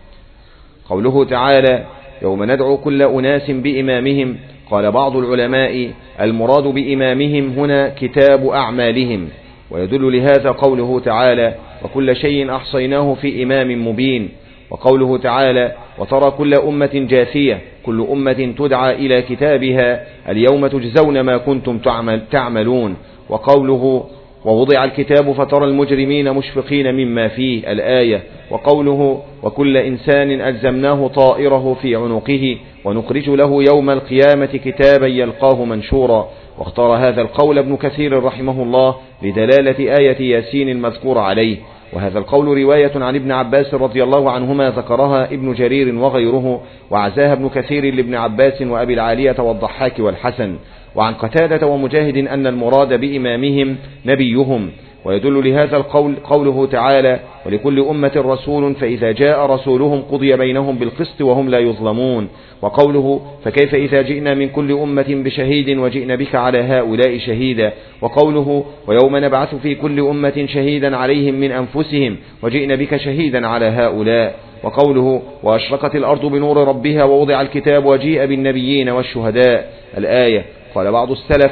قوله تعالى يوم ندعو كل أناس بإمامهم. قال بعض العلماء المراد بإمامهم هنا كتاب أعمالهم. ويدل لهذا قوله تعالى وكل شيء أحصيناه في إمام مبين. وقوله تعالى وترى كل أمة جاثية، كل أمة تدعى إلى كتابها اليوم تجزون ما كنتم تعملون. وقوله ووضع الكتاب فترى المجرمين مشفقين مما فيه الآية. وقوله وكل إنسان ألزمناه طائره في عنقه ونخرج له يوم القيامة كتابا يلقاه منشورا. واختار هذا القول ابن كثير رحمه الله لدلالة آية ياسين المذكور عليه. وهذا القول رواية عن ابن عباس رضي الله عنهما ذكرها ابن جرير وغيره، وعزاها ابن كثير لابن عباس وأبي العالية والضحاك والحسن. وعن قتادة ومجاهد أن المراد بإمامهم نبيهم. ويدل لهذا القول قوله تعالى ولكل أمة رسول فإذا جاء رسولهم قضي بينهم بالقسط وهم لا يظلمون. وقوله فكيف إذا جئنا من كل أمة بشهيد وجئنا بك على هؤلاء شهيدا. وقوله ويوم نبعث في كل أمة شهيدا عليهم من أنفسهم وجئنا بك شهيدا على هؤلاء. وقوله وأشرقت الأرض بنور ربها ووضع الكتاب وجيء بالنبيين والشهداء الآية. قال بعض السلف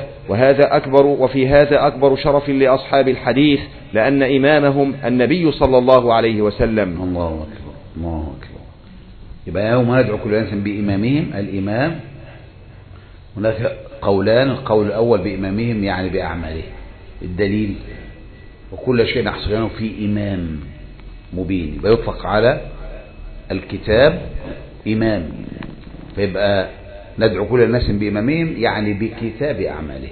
وفي هذا أكبر شرف لأصحاب الحديث لأن إمامهم النبي صلى الله عليه وسلم. الله أكبر الله أكبر. يبقى يوم ندعو كل أناس بإمامهم. الإمام هناك قولان، القول الأول بإمامهم يعني بأعماله. الدليل وكل شيء أحصيناه في إمام مبين. يبقى يطلق على الكتاب إمام، فيبقى ندعو كل الناس بإمامهم يعني بكتاب أعمالهم.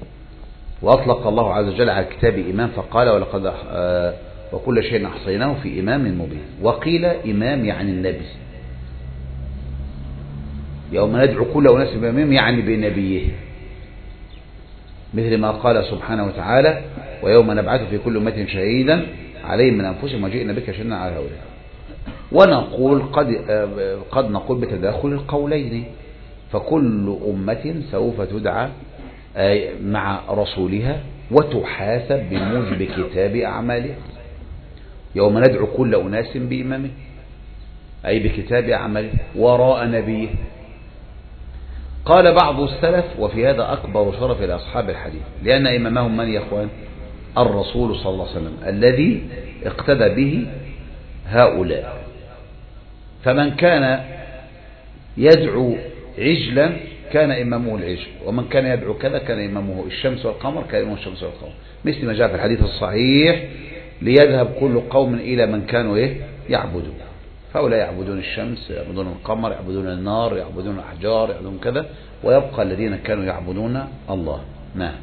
وأطلق الله عز وجل على الكتاب إمام فقال ولقد وكل شيء أحصيناه في إمام مبين. وقيل إمام يعني النبي. يوم ندعو كل أناس بإمامهم يعني بنبيه، مثل ما قال سبحانه وتعالى ويوم نبعث في كل أمة شهيدا عليهم من أنفسهم وجئنا بك شهدنا على هؤلاء. ونقول قد نقول بتداخل القولين، فكل أمة سوف تدعى مع رسولها وتحاسب بموجب كتاب أعمالها، يوم ندعو كل أناس بإمامه، أي بكتاب أعماله وراء نبيه. قال بعض السلف وفي هذا أكبر شرف لأصحاب الحديث، لأن إمامهم من يا أخوان؟ الرسول صلى الله عليه وسلم الذي اقتدى به هؤلاء. فمن كان يدعو عجلا كان إمامه العجل، ومن كان يدعو كذا كان إمامه الشمس والقمر، كان إمامه الشمس والقمر، مثل ما جاء في الحديث الصحيح ليذهب كل قوم إلى من كانوا يعبدون. فهؤلاء يعبدون الشمس، يعبدون القمر، يعبدون النار، يعبدون الأحجار، يعبدون كذا، ويبقى الذين كانوا يعبدون الله. نعم.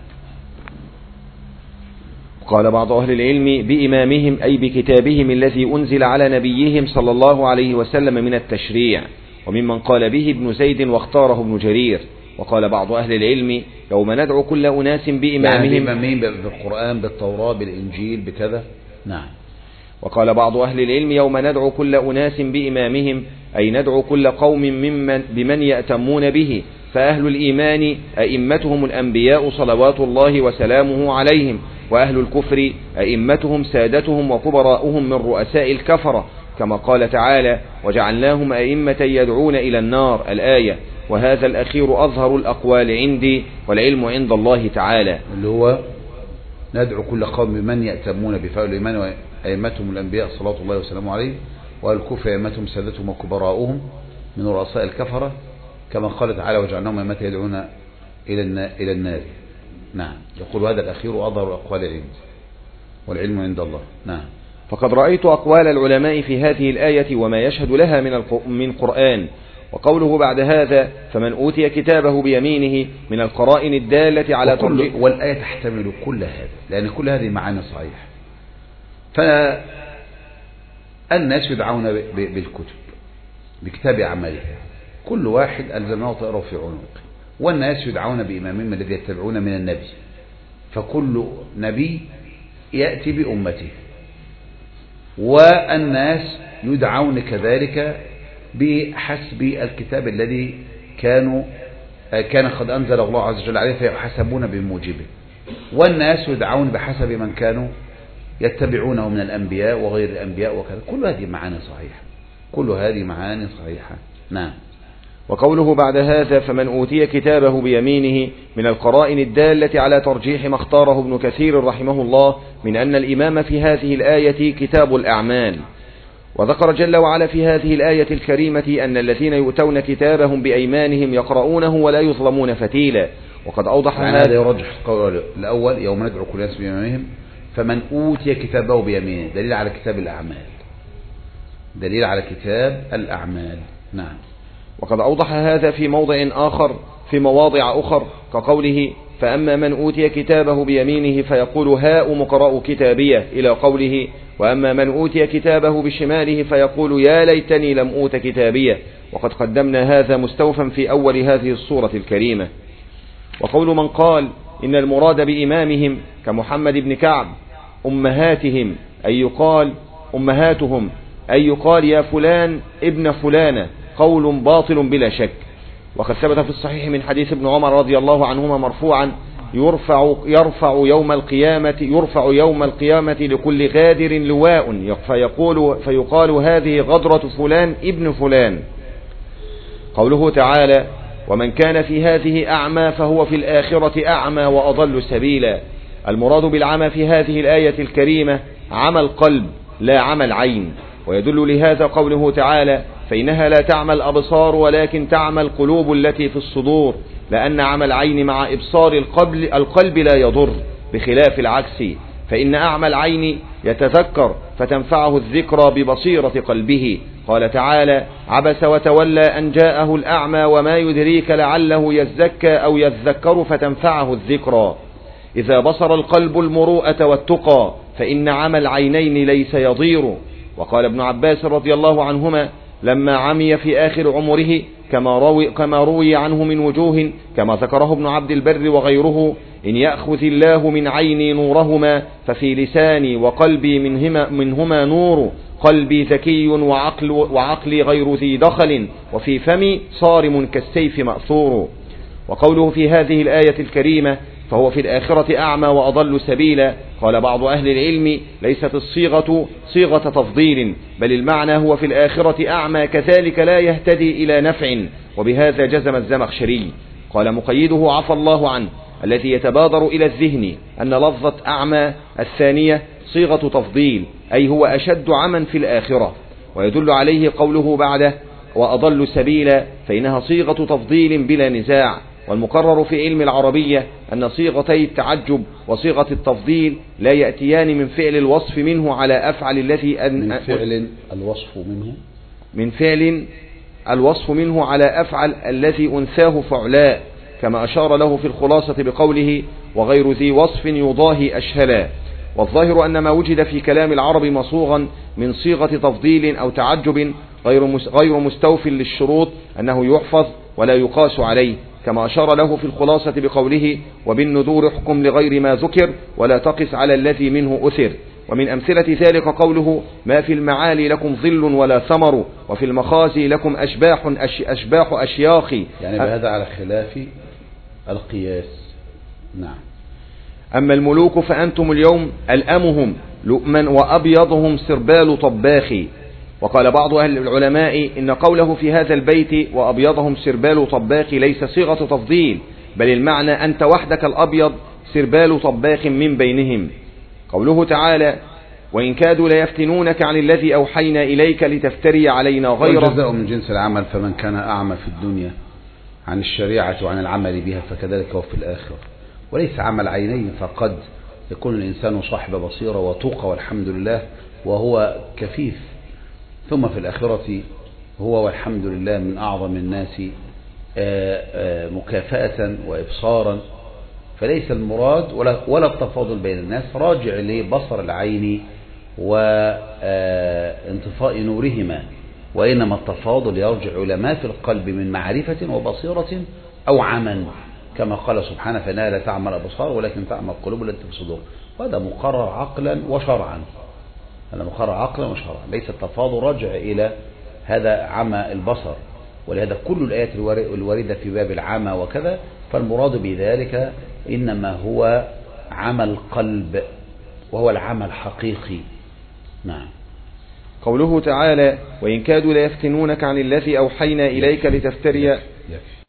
قال بعض أهل العلم بإمامهم أي بكتابهم الذي أنزل على نبيهم صلى الله عليه وسلم من التشريع، وممن قال به ابن زيد واختاره ابن جرير. وقال بعض أهل العلم يوم ندعو كل أناس بإمامهم، يعني بإمامهم بالقرآن بالتوراة بالإنجيل بكذا. نعم. وقال بعض أهل العلم يوم ندعو كل أناس بإمامهم أي ندعو كل قوم بمن يأتمون به، فأهل الإيمان أئمتهم الأنبياء صلوات الله وسلامه عليهم، وأهل الكفر أئمتهم سادتهم وكبراؤهم من رؤساء الكفرة، كما قال تعالى وجعلناهم أئمة يدعون إلى النار الآية. وهذا الأخير أظهر الأقوال عندي، والعلم عند الله تعالى، اللي هو ندعو كل قوم بمن يأتمون بفأهل الإيمان أئمتهم الأنبياء صلوات الله وسلامه عليهم، وأهل الكفر أئمتهم سادتهم وكبراؤهم من رؤساء الكفرة، كما قال تعالى وجعلناهم أئمة يدعون إلى النار. نعم. يقول هذا الأخير أظهر الأقوال عندي، والعلم عند الله. نعم. فقد رأيت أقوال العلماء في هذه الآية وما يشهد لها من قرآن. وقوله بعد هذا فمن أوتي كتابه بيمينه من القرائن الدالة على ترجيح، والآية تحتمل كل هذا، لأن كل هذه معاني صحيحة. فالناس يدعون بالكتب بكتاب أعمالها، كل واحد ألزمه طائره في عنقه، والناس يدعون بإمامهم الذي يتبعون من النبي، فكل نبي يأتي بأمته، والناس يدعون كذلك بحسب الكتاب الذي كان قد أنزل الله عز وجل عليه فيحسبون بموجبه، والناس يدعون بحسب من كانوا يتبعونه من الأنبياء وغير الأنبياء وكذا. كل هذه معاني صحيحة، كل هذه معاني صحيحة. نعم. وقوله بعد هذا فمن أوتي كتابه بيمينه من القرائن الدالة على ترجيح ما اختاره ابن كثير رحمه الله من أن الإمام في هذه الآية كتاب الأعمال. وذكر جل وعلا في هذه الآية الكريمة أن الذين يؤتون كتابهم بأيمانهم يقرؤونه ولا يظلمون فتيلا. وقد أوضح هذا يرجح القول الأول يوم ندعو كل ناس بإمامهم، فمن أوتي كتابه بيمينه دليل على كتاب الأعمال، دليل على كتاب الأعمال. نعم. وقد أوضح هذا في موضع آخر في مواضع أخر كقوله فأما من أوتي كتابه بيمينه فيقول هاؤم اقرءوا كتابيه، إلى قوله وأما من أوتي كتابه بشماله فيقول يا ليتني لم أوت كتابيه. وقد قدمنا هذا مستوفا في أول هذه السورة الكريمة. وقول من قال إن المراد بإمامهم كمحمد بن كعب أمهاتهم أي يقال أمهاتهم أي يقال يا فلان ابن فلانة قول باطل بلا شك. وقد ثبت في الصحيح من حديث ابن عمر رضي الله عنهما مرفوعا يرفع يوم القيامة لكل غادر لواء فيقال هذه غدرة فلان ابن فلان. قوله تعالى ومن كان في هذه أعمى فهو في الآخرة أعمى وأضل سبيلا. المراد بالعمى في هذه الآية الكريمة عمى القلب لا عمى العين، ويدل لهذا قوله تعالى فإنها لا تعمى الأبصار ولكن تعمى القلوب التي في الصدور، لأن عمى العين مع إبصار القلب لا يضر، بخلاف العكس، فإن أعمى العين يتذكر فتنفعه الذكرى ببصيرة قلبه. قال تعالى عبس وتولى أن جاءه الأعمى وما يدريك لعله يزكى أو يذكر فتنفعه الذكرى. إذا بصر القلب المروءة والتقى فإن عمى العينين ليس يضير. وقال ابن عباس رضي الله عنهما لما عمي في آخر عمره كما روي عنه من وجوه، كما ذكره ابن عبد البر وغيره: إن يأخذ الله من عيني نورهما ففي لساني وقلبي منهما نور، قلبي ذكي وعقلي غير ذي دخل، وفي فمي صارم كالسيف مأثور. وقوله في هذه الآية الكريمة: فهو في الآخرة أعمى وأضل سبيلا، قال بعض أهل العلم: ليست الصيغة صيغة تفضيل، بل المعنى هو في الآخرة أعمى كذلك لا يهتدي إلى نفع، وبهذا جزم الزمخشري. قال مقيده عفى الله عنه: الذي يتبادر إلى الذهن أن لفظة أعمى الثانية صيغة تفضيل، أي هو أشد عمى في الآخرة، ويدل عليه قوله بعده: وأضل سبيلا، فإنها صيغة تفضيل بلا نزاع. والمقرر في علم العربية أن صيغتي التعجب وصيغة التفضيل لا يأتيان من فعل الوصف منه على أفعل التي من فعل الوصف منه على أفعل الذي أنثاه فعلاء، كما أشار له في الخلاصة بقوله: وغير ذي وصف يضاهي أشهلا. والظاهر أن ما وجد في كلام العرب مصوغا من صيغة تفضيل أو تعجب غير مستوف للشروط أنه يحفظ ولا يقاس عليه، كما أشار له في الخلاصة بقوله: وبالنذور حكم لغير ما ذكر ولا تقس على الذي منه أثر. ومن أمثلة ذلك قوله: ما في المعالي لكم ظل ولا ثمر، وفي المخازي لكم أشباح أشياخ، يعني بهذا على خلاف القياس. نعم. أما الملوك فأنتم اليوم ألأمهم لؤما وأبيضهم سربال طباخي. وقال بعض أهل العلماء إن قوله في هذا البيت وأبيضهم سربال طباخي ليس صيغة تفضيل، بل المعنى أنت وحدك الأبيض سربال طباخ من بينهم. قوله تعالى: وإن كادوا ليفتنونك عن الذي أوحينا إليك لتفتري علينا غيره، والجزاء من جنس العمل، فمن كان أعمى في الدنيا عن الشريعة وعن العمل بها فكذلك هو في الآخرة. وليس عمل عينين فقد يكون الإنسان صاحب بصيرة وتوقى والحمد لله وهو كفيف، ثم في الآخرة هو والحمد لله من أعظم الناس مكافأة وإبصارا. فليس المراد ولا التفاضل بين الناس راجع لبصر العين وانطفاء نورهما، وإنما التفاضل يرجع إلى ما في القلب من معرفة وبصيرة أو عمل، كما قال سبحانه: فإنها لا تعمى الأبصار ولكن تعمى القلوب التي في الصدور. وهذا مقرر عقلا وشرعا، ليس التفاضل راجع إلى هذا عمى البصر. ولهذا كل الآيات الواردة في باب العمى وكذا فالمراد بذلك إنما هو عمى القلب، وهو العمى الحقيقي. نعم. قوله تعالى: وإن كادوا ليفتنونك عن الذي أوحينا إليك لتفتري